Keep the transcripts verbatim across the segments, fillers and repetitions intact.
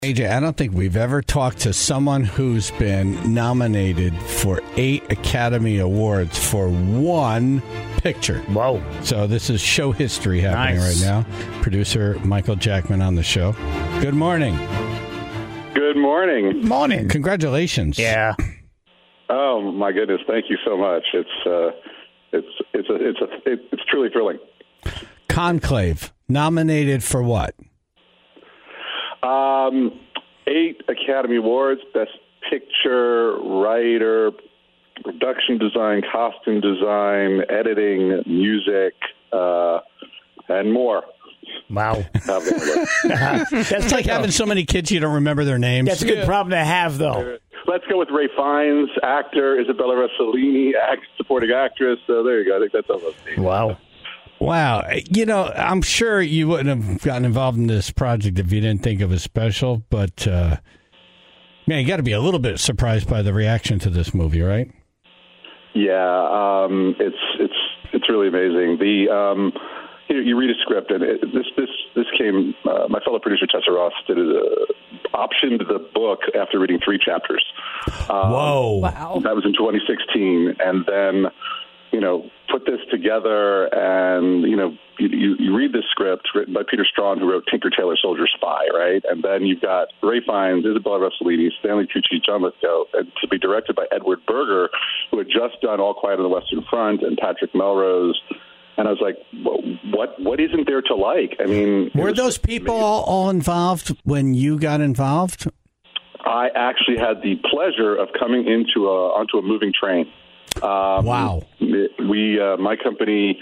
A J, I don't think we've ever talked to someone who's been nominated for eight Academy Awards for one picture. Whoa. So this is show history happening Nice. right now. Producer Michael Jackman on the show. Good morning. Good morning. Morning. Congratulations. Yeah. Oh my goodness! Thank you so much. It's uh, it's it's a, it's a, it's truly thrilling. Conclave, nominated for what? Um, eight Academy Awards: Best Picture, Writer, Production Design, Costume Design, Editing, Music, uh, and more. Wow. That's That's like having so many kids you don't remember their names. That's a good problem to have, though. Let's go with Ray Fiennes, actor, Isabella Rossellini, act, supporting actress. So there you go. I think that's almost it. Wow. Wow. You know, I'm sure you wouldn't have gotten involved in this project if you didn't think it was special, but, uh, man, you got to be a little bit surprised by the reaction to this movie, right? Yeah, um, it's it's it's really amazing. The um, you, know, you read a script, and it, this this this came. Uh, my fellow producer Tessa Ross did a, optioned the book after reading three chapters. Um, Whoa! Wow. That was in twenty sixteen, and then you know put this together, and you know you, you, you read this script written by Peter Strawn, who wrote Tinker Tailor Soldier Spy, right? And then you've got Ray Fiennes, Isabella Rossellini, Stanley Tucci, John Lithgow, and to be directed by Edward Berger, who had just done All Quiet on the Western Front, and Patrick Melrose. And I was like, what What isn't there to like? I mean, Were those people all, all involved when you got involved? I actually had the pleasure of coming into a, onto a moving train. Um, Wow. We, uh, my company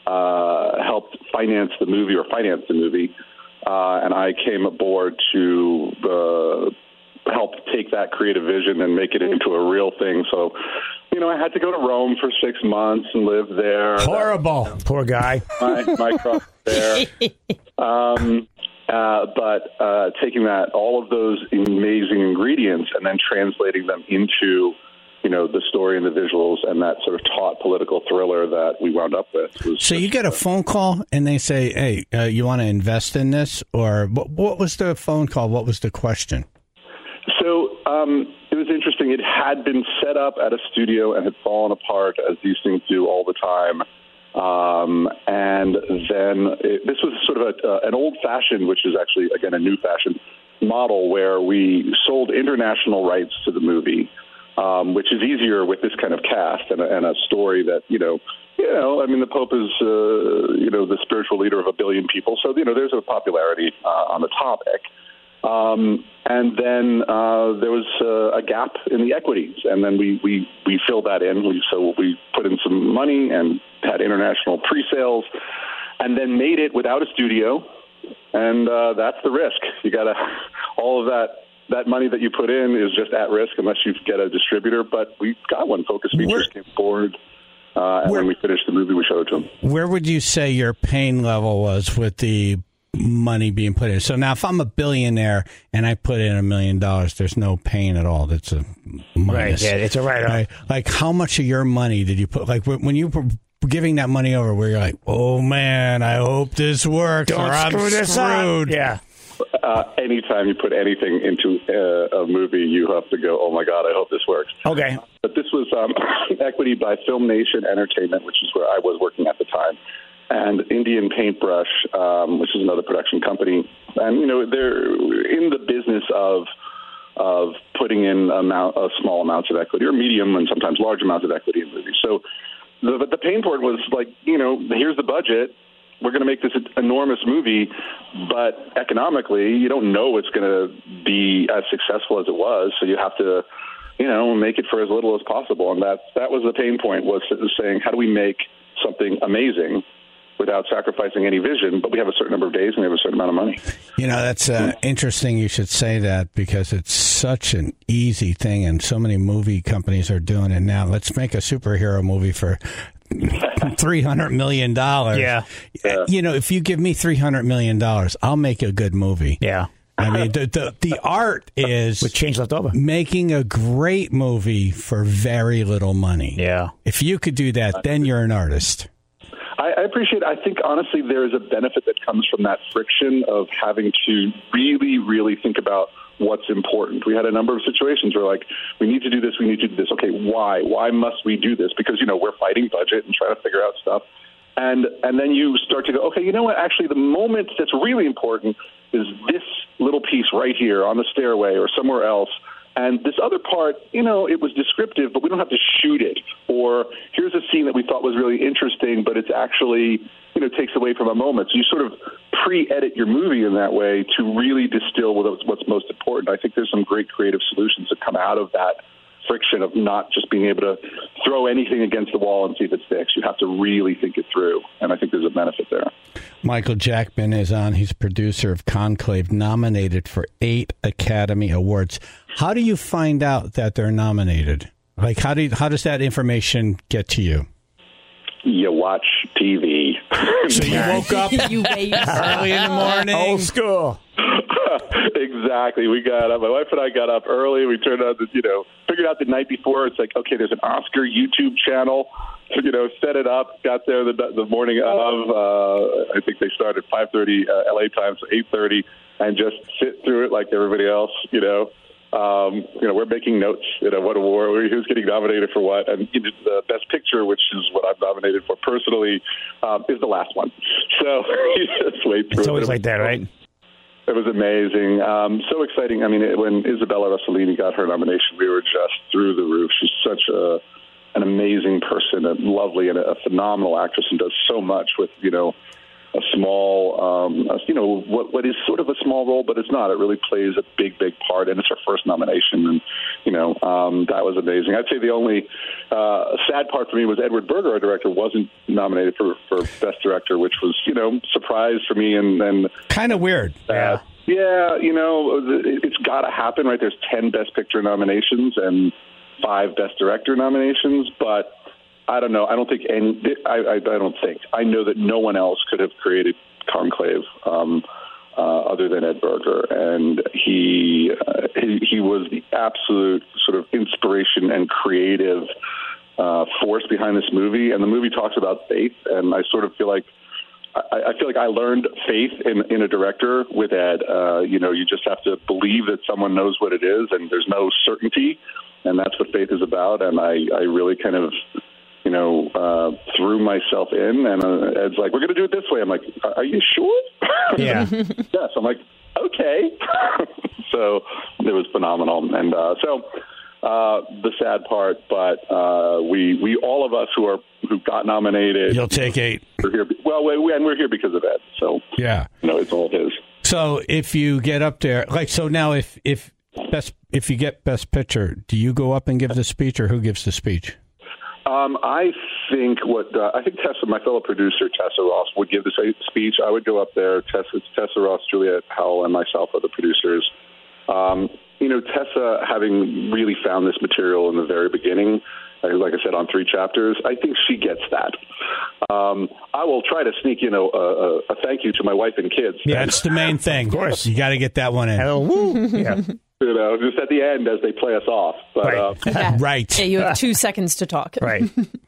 uh, helped finance the movie or finance the movie, uh, and I came aboard to uh, help take that creative vision and make it into a real thing. So, you know, I had to go to Rome for six months and live there. Horrible. That, Poor guy. My, my cross there. Um, uh, but uh, taking that, all of those amazing ingredients and then translating them into, you know, the story and the visuals and that sort of taut political thriller that we wound up with. Was So you get a phone call and they say, hey, uh, you want to invest in this? Or what, what was the phone call? What was the question? So um, it was interesting. It had been set up at a studio and had fallen apart, as these things do all the time. Um, and then it, this was sort of a, uh, an old-fashioned, which is actually, again, a new-fashioned model where we sold international rights to the movie, um, which is easier with this kind of cast and a, and a story that, you know, you know, I mean, the Pope is, uh, you know, the spiritual leader of a billion people. So, you know, there's a popularity uh, on the topic. Um, and then uh, there was uh, a gap in the equities, and then we, we, we filled that in. We, so we put in some money and had international pre-sales, and then made it without a studio, and uh, that's the risk. You got to all of that that money that you put in is just at risk unless you get a distributor. But we got one. Focus Features came forward, uh, and Where, when we finished the movie, we showed it to them. Where would you say your pain level was with the money being put in? So now if I'm a billionaire and I put in a million dollars, there's no pain at all. That's a minus. Right, yeah, it's a write-off. Right? Like, how much of your money did you put? Like, when you were giving that money over, where you're like, oh, man, I hope this works, Don't or I'm screw this screwed. up. Yeah. Uh, anytime you put anything into uh, a movie, you have to go, oh, my God, I hope this works. Okay. But this was um, equity by Film Nation Entertainment, which is where I was working at the time, and Indian Paintbrush, um, which is another production company. And, you know, they're in the business of of putting in amount, uh, small amounts of equity or medium and sometimes large amounts of equity in movies. So the, the pain point was like, you know, here's the budget. We're going to make this enormous movie, but economically, you don't know it's going to be as successful as it was. So you have to, you know, make it for as little as possible. And that that was the pain point, was saying, how do we make something amazing without sacrificing any vision, but we have a certain number of days and we have a certain amount of money. You know, that's uh, interesting you should say that, because it's such an easy thing, and so many movie companies are doing it now. Let's make a superhero movie for three hundred million dollars. Yeah. Yeah. You know, if you give me three hundred million dollars, I'll make a good movie. Yeah. I mean, the, the, the art is with change left over, making a great movie for very little money. Yeah. If you could do that, then you're an artist. I, I appreciate, I think, honestly, there is a benefit that comes from that friction of having to really, really think about what's important. We had a number of situations where, like, we need to do this, we need to do this. Okay, why? Why must we do this? Because, you know, we're fighting budget and trying to figure out stuff. And and then you start to go, okay, you know what? Actually, the moment that's really important is this little piece right here on the stairway or somewhere else. And this other part, you know, it was descriptive, but we don't have to shoot it. Or here's a scene that we thought was really interesting, but it's actually, you know, takes away from a moment. So you sort of pre-edit your movie in that way to really distill what's, what's most important. I think there's some great creative solutions that come out of that friction of not just being able to throw anything against the wall and see if it sticks. You have to really think it through, and I think there's a benefit there. Michael Jackman is on. He's producer of Conclave, nominated for eight Academy Awards. How do you find out that they're nominated? Like, how do you, how does that information get to you? You watch T V. So you woke up you wait. early in the morning. Old school. Exactly. We got up. My wife and I got up early. We turned on the, you know, figured out the night before. It's like, okay, there's an Oscar YouTube channel. So, you know, set it up. Got there the, the morning of. Uh, I think they started five thirty uh, L A time, so eight thirty, and just sit through it like everybody else. You know, um, you know, we're making notes. You know, what award, who's getting nominated for what, and you know, the Best Picture, which is what I'm nominated for personally, um, is the last one. So you just wait through. It's it. always like that, right? It was amazing. Um, so exciting. I mean, it, when Isabella Rossellini got her nomination, we were just through the roof. She's such a an amazing person, and lovely, and a, a phenomenal actress, and does so much with, you know, a small, um, a, you know, what what is sort of a small role, but it's not. It really plays a big, big part, and it's her first nomination, and, you know, um, that was amazing. I'd say the only uh, sad part for me was Edward Berger, our director, wasn't nominated for, for Best Director, which was, you know, surprise for me, and, and kind of weird. Uh, yeah. Yeah, you know, it's got to happen, right? There's ten Best Picture nominations and five Best Director nominations, but I don't know. I don't think any. I, I, I don't think. I know that no one else could have created Conclave um, uh, other than Ed Berger, and he, uh, he he was the absolute sort of inspiration and creative uh, force behind this movie. And the movie talks about faith, and I sort of feel like. I, I feel like I learned faith in, in a director with Ed. Uh, you know, you just have to believe that someone knows what it is, and there's no certainty, and that's what faith is about. And I, I really kind of, you know, uh, threw myself in, and uh, Ed's like, we're going to do it this way. I'm like, are you sure? Yeah. Yes. I'm like, okay. So it was phenomenal. And uh, so uh, the sad part, but uh, we, we, all of us who are, who got nominated. You'll take eight. We're here, well, we, and we're here because of Ed. So, yeah, you know, it's all his. So if you get up there, like, so now if, if best, if you get Best Picture, do you go up and give the speech, or who gives the speech? Um, I think what, uh, I think Tessa, my fellow producer, Tessa Ross, would give the speech. I would go up there. Tessa, Tessa Ross, Juliette Howell, and myself are the producers. Um, you know, Tessa, having really found this material in the very beginning, like I said, on three chapters, I think she gets that. Um, I will try to sneak, you know, a, a thank you to my wife and kids. Yeah, that's the main thing. Of course. You got to get that one in. Oh, woo. Yeah. You know, just at the end as they play us off. But, right. Uh, Yeah. Right. Yeah, you have two seconds to talk. Right.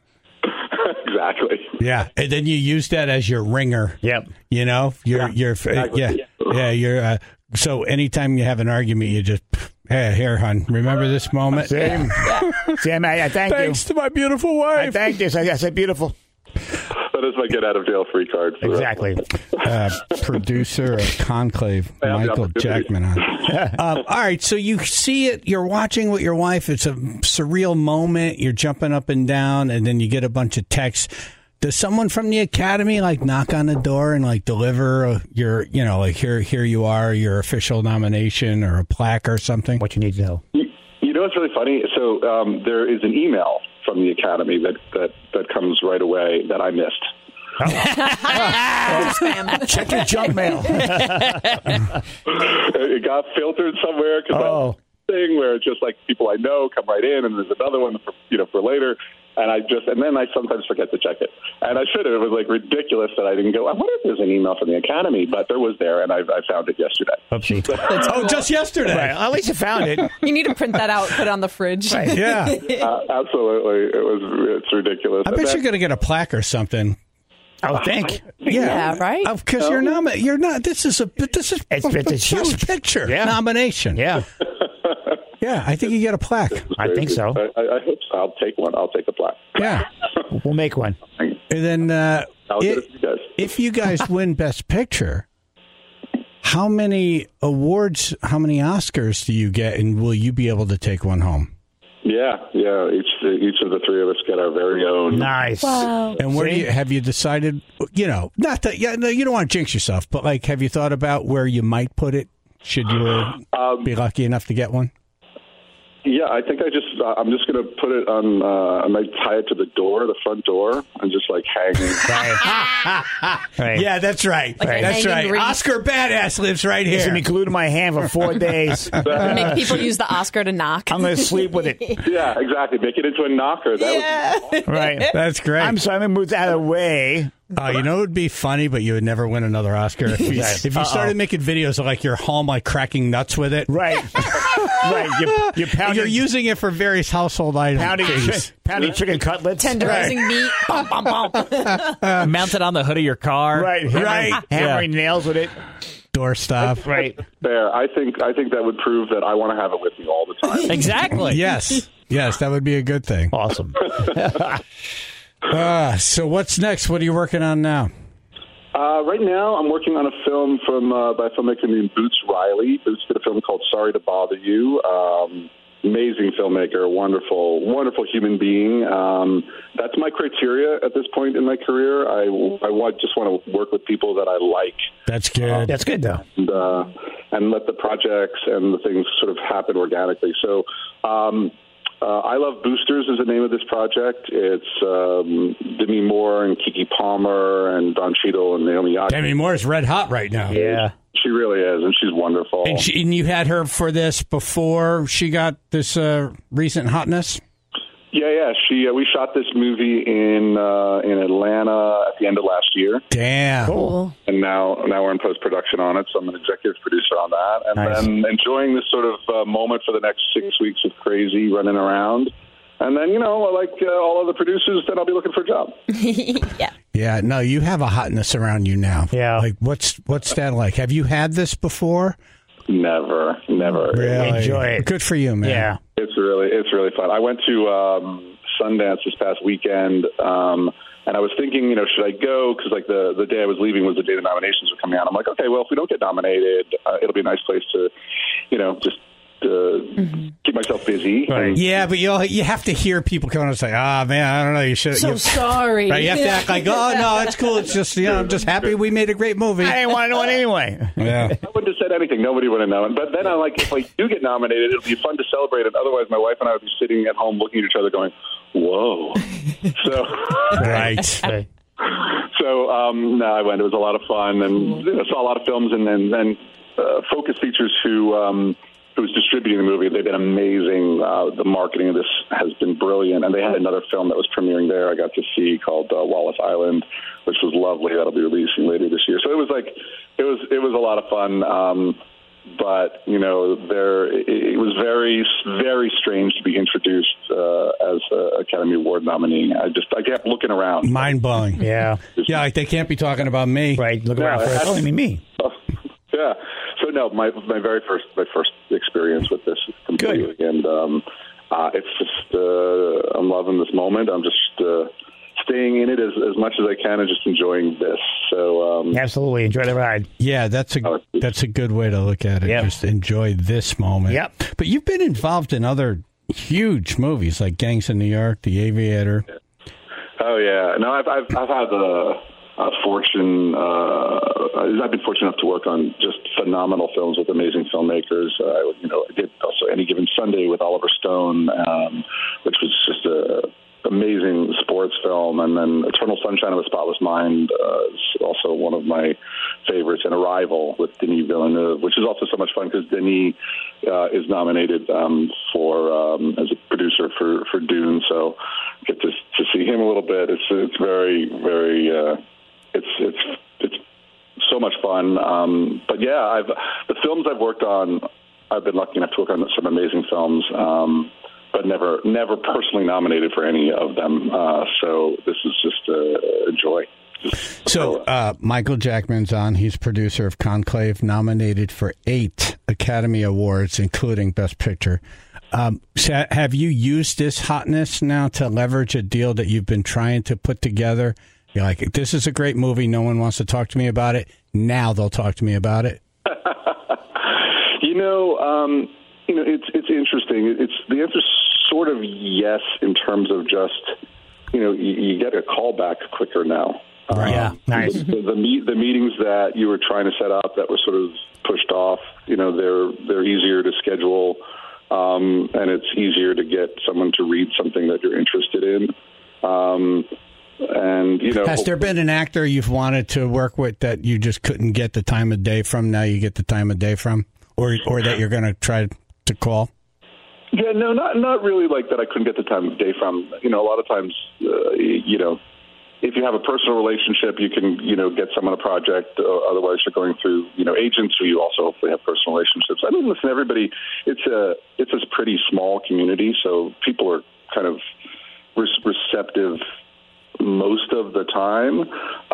Exactly. Yeah, and then you use that as your ringer. Yep. You know, you're, Yeah, you're, exactly. yeah, yeah, you're. Uh, so anytime you have an argument, you just, hey, here, hon, remember this moment? Sam, Sam, I, I thank Thanks you. to my beautiful I wife. thank you. I, I said beautiful. That is my get out of jail free card. For Exactly. Uh, producer of Conclave, Yeah, Michael yeah. Jackman. On. um, all right, so you see it, you're watching with your wife. It's a surreal moment. You're jumping up and down, and then you get a bunch of texts. Does someone from the Academy like knock on the door and like deliver a, your, you know, like here, here you are, your official nomination or a plaque or something? What you need to know. You, you know what's really funny? So um, there is an email from the Academy that, that, that comes right away that I missed. Spam. Check your junk mail. It got filtered somewhere because Oh. thing where it's just like people I know come right in, and there's another one for, you know, for later. And I just, and then I sometimes forget to check it. And I should have. It was like ridiculous that I didn't go, I wonder if there's an email from the Academy, but there was there, and I, I found it yesterday. Oopsie. Oh, just yesterday. Right. At least you found it. You need to print that out, put it on the fridge. Right. Yeah. Uh, absolutely. It was, it's ridiculous. I And bet then- you're going to get a plaque or something. Oh, thank you. Yeah, right? Because you're not. You're not. This is a. This is It's- it's best huge. picture Yeah. nomination. Yeah, Yeah, I think you get a plaque. I think so. I, I hope so. I'll take one. I'll take a plaque. Yeah, We'll make one. and then uh, I'll get it- it for you guys. if you guys win Best Picture, how many awards, how many Oscars do you get, and will you be able to take one home? Yeah, yeah. Each each of the three of us get our very own. Nice. Wow. And where do See? you have you decided? You know, not that. Yeah, no, you don't want to jinx yourself, but like, have you thought about where you might put it? Should you Um, be lucky enough to get one? Yeah, I think I just uh, I'm just gonna put it on. Uh, I might tie it to the door, the front door, and just like hang. Right. Right. Yeah, that's right. Like a that's right. hanging wreath. Oscar Badass lives right It's gonna be here. glued to my hand for four days. Make people use the Oscar to knock. I'm gonna sleep with it. Yeah, exactly. Make it into a knocker. That yeah. Right. That's great. I'm sorry, I'm gonna move out of the way. Oh, you know, it would be funny, but you would never win another Oscar if you, Right. if you started making videos of like you're home, like cracking nuts with it. Right. Right. You, you pounding, You're using it for various household items. pounding, chi- pounding chicken cutlets. Tenderizing meat. Bum, bum, bum. Mount it on the hood of your car. Right. Hammering, Right. Hammering nails with it. Doorstop. Right. there. I think I think that would prove that I want to have it with me all the time. Exactly. Yes. Yes, that would be a good thing. Awesome. Uh, so what's next? What are you working on now? Uh, right now, I'm working on a film from uh, by a filmmaker named Boots Riley. Boots did a film called Sorry to Bother You. Um, amazing filmmaker, wonderful, wonderful human being. Um, that's my criteria at this point in my career. I, I want, just want to work with people that I like. That's good. That's good, though. And, uh, and let the projects and the things sort of happen organically. So, um, uh, I Love Boosters is the name of this project. It's um, Demi Moore and Keke Palmer and Don Cheadle and Naomi Yacht. Demi Moore's red hot right now. Yeah. She really is, and she's wonderful. And, she, and you had her for this before she got this uh, recent hotness? yeah, yeah. She uh, we shot this movie in uh, in Atlanta at the end of last year. Damn. Cool. And now, now we're in post production on it, so I'm an executive producer on that, and Nice. then enjoying this sort of uh, moment for the next six weeks of crazy running around, and then you know, like uh, all other producers, then I'll be looking for a job. Yeah. Yeah, no, you have a hotness around you now. Yeah. Like, what's what's that like? Have you had this before? Never, never. Really? Enjoy it. Good for you, man. Yeah. It's really, it's really fun. I went to um, Sundance this past weekend, um, and I was thinking, you know, should I go? Because like the the day I was leaving was the day the nominations were coming out. I'm like, okay, well, if we don't get nominated, uh, it'll be a nice place to, you know, just uh, mm-hmm. keep myself busy. Right. And, Yeah, but you you have to hear people come and say, "Ah, man, I don't know, you should." So you, sorry. right, you have to act like, "Oh no, it's cool. It's just you know, I'm just happy we made a great movie." I didn't want to know it anyway. Yeah. I wouldn't have said anything. Nobody would have known. But then I'm like, if I do get nominated, it'll be fun to celebrate it. Otherwise, my wife and I would be sitting at home looking at each other going, whoa. so, Right. Right. so um, no, I went. It was a lot of fun and you know, saw a lot of films and then and, uh, Focus Features who um, who's distributing the movie. They've been amazing. Uh, the marketing of this has been brilliant. And they had another film that was premiering there I got to see called uh, Wallace Island, which was lovely. That'll be releasing later this year. So it was like, it was, it was a lot of fun. Um, but, you know, there, it, it was very, very strange to be introduced uh, as an Academy Award nominee. I just, I kept looking around. Mind blowing. Yeah. Yeah, like they can't be talking about me. Right. Look around Yeah, first. I- I don't mean me. Yeah. So no, my my very first my first experience with this is completely, Good. and um, uh, it's just uh, I'm loving this moment. I'm just uh, staying in it as as much as I can and just enjoying this. So um, Absolutely. Enjoy the ride. Yeah, that's a that's a good way to look at it. Yep. Just enjoy this moment. Yep. But you've been involved in other huge movies like Gangs of New York, The Aviator. oh yeah, no, I've I've, I've had the. Uh, fortune. Uh, I've been fortunate enough to work on just phenomenal films with amazing filmmakers. Uh, you know, I did also Any Given Sunday with Oliver Stone, um, which was just a amazing sports film, and then Eternal Sunshine of a Spotless Mind uh, is also one of my favorites. And Arrival with Denis Villeneuve, which is also so much fun because Denis uh, is nominated um, for um, as a producer for for Dune, so get to to see him a little bit. It's it's very very. Uh, It's it's it's so much fun, um, but yeah, I've the films I've worked on. I've been lucky enough to work on some amazing films, um, but never never personally nominated for any of them. Uh, so this is just a, a joy. So uh, Michael Jackman's on. He's producer of Conclave, nominated for eight Academy Awards, including Best Picture. Um, so have you used this hotness now to leverage a deal that you've been trying to put together? You're like, this is a great movie. No one wants to talk to me about it. Now they'll talk to me about it. you know, um, you know, it's it's interesting. It's the answer's sort of yes in terms of just, you know, you, you get a call back quicker now. Right. Yeah, nice. The, the, meet, the meetings that you were trying to set up that were sort of pushed off, you know, they're they're easier to schedule, um, and it's easier to get someone to read something that you're interested in. Um, and you know, has there been an actor you've wanted to work with that you just couldn't get the time of day from? Now you get the time of day from, or or that you're going to try to call? Yeah, no, not not really like that. I couldn't get the time of day from. You know, a lot of times, uh, you know. If you have a personal relationship, you can, you know, get someone a project. Uh, otherwise, you're going through, you know, agents who you also hopefully have personal relationships. I mean, listen, everybody, it's a it's a pretty small community, so people are kind of re- receptive most of the time.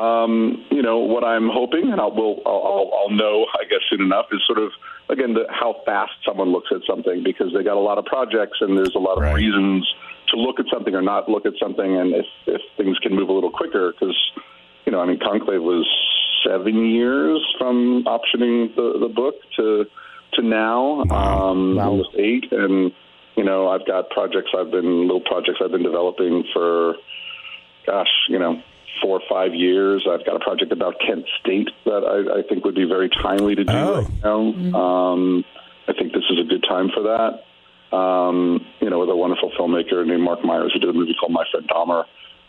Um, you know, what I'm hoping, and I'll, we'll, I'll, I'll know, I guess, soon enough, is sort of, again, the, how fast someone looks at something, because they got a lot of projects and there's a lot of right. reasons to look at something or not look at something, and if, if things can move a little quicker, because, you know, I mean, Conclave was seven years from optioning the, the book to to now, wow. Um, Wow. almost eight, and, you know, I've got projects I've been, little projects I've been developing for, gosh, you know, four or five years. I've got a project about Kent State that I, I think would be very timely to do oh. right now. Mm-hmm. Um, I think this is a good time for that. Um, you know, with a wonderful filmmaker named Mark Myers who did a movie called My Friend Dahmer.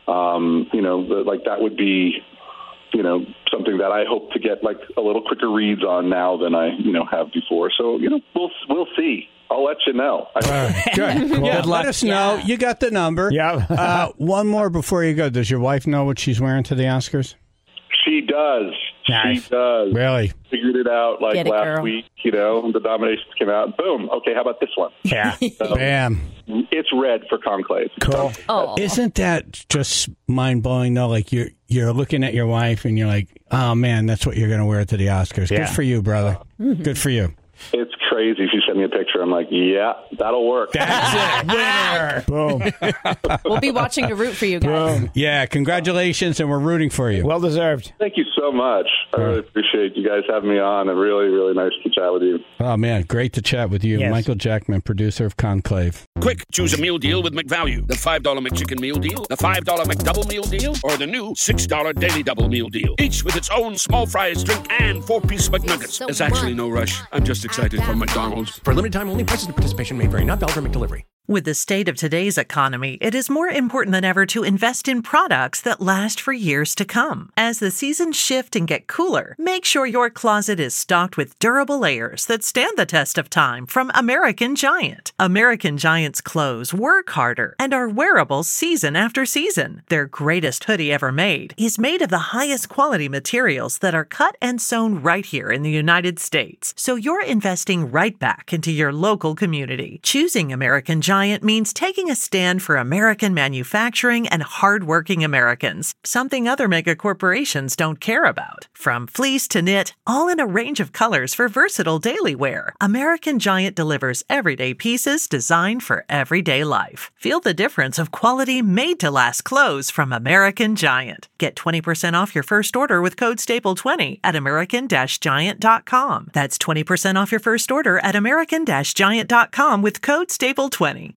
Um, you know, the, like that would be, you know, something that I hope to get like a little quicker reads on now than I, you know, have before. So, you know, we'll we'll see. I'll let you know. Uh, good. Cool. Yeah, let us know. Yeah. You got the number. Yeah. uh, one more before you go. Does your wife know what she's wearing to the Oscars? She does. Nice. She does. Really? Figured it out like Get it, last girl. week, you know, the nominations came out. Boom. Okay, how about this one? Yeah. So, Bam. it's red for Conclave. Cool. Oh, Isn't that just mind blowing though? Like you're you're looking at your wife and you're like, oh man, that's what you're going to wear to the Oscars. Yeah. Good for you, brother. Good for you. It's crazy. If you send me a picture, I'm like, yeah, that'll work. That's it. Winner. Boom. we'll be watching to root for you guys. Boom. Yeah, congratulations, and we're rooting for you. Well deserved. Thank you so much. I really appreciate you guys having me on. And really, really nice to chat with you. Oh man, great to chat with you. Yes. Michael Jackman, producer of Conclave. Quick, choose a meal deal with McValue. The five dollar McChicken meal deal, the five dollar McDouble meal deal, or the new six dollar Daily Double meal deal. Each with its own small fries, drink, and four-piece McNuggets. There's actually no rush. I'm just excited for McDonald's. For a limited time only, prices and participation may vary. Not valid for McDelivery. With the state of today's economy, it is more important than ever to invest in products that last for years to come. As the seasons shift and get cooler, make sure your closet is stocked with durable layers that stand the test of time from American Giant. American Giant's clothes work harder and are wearable season after season. Their greatest hoodie ever made is made of the highest quality materials that are cut and sewn right here in the United States. So you're investing right back into your local community. Choosing American Giant means taking a stand for American manufacturing and hardworking Americans, something other mega corporations don't care about. From fleece to knit, all in a range of colors for versatile daily wear, American Giant delivers everyday pieces designed for everyday life. Feel the difference of quality made-to-last clothes from American Giant. Get twenty percent off your first order with code staple twenty at american giant dot com. That's twenty percent off your first order at american giant dot com with code staple twenty.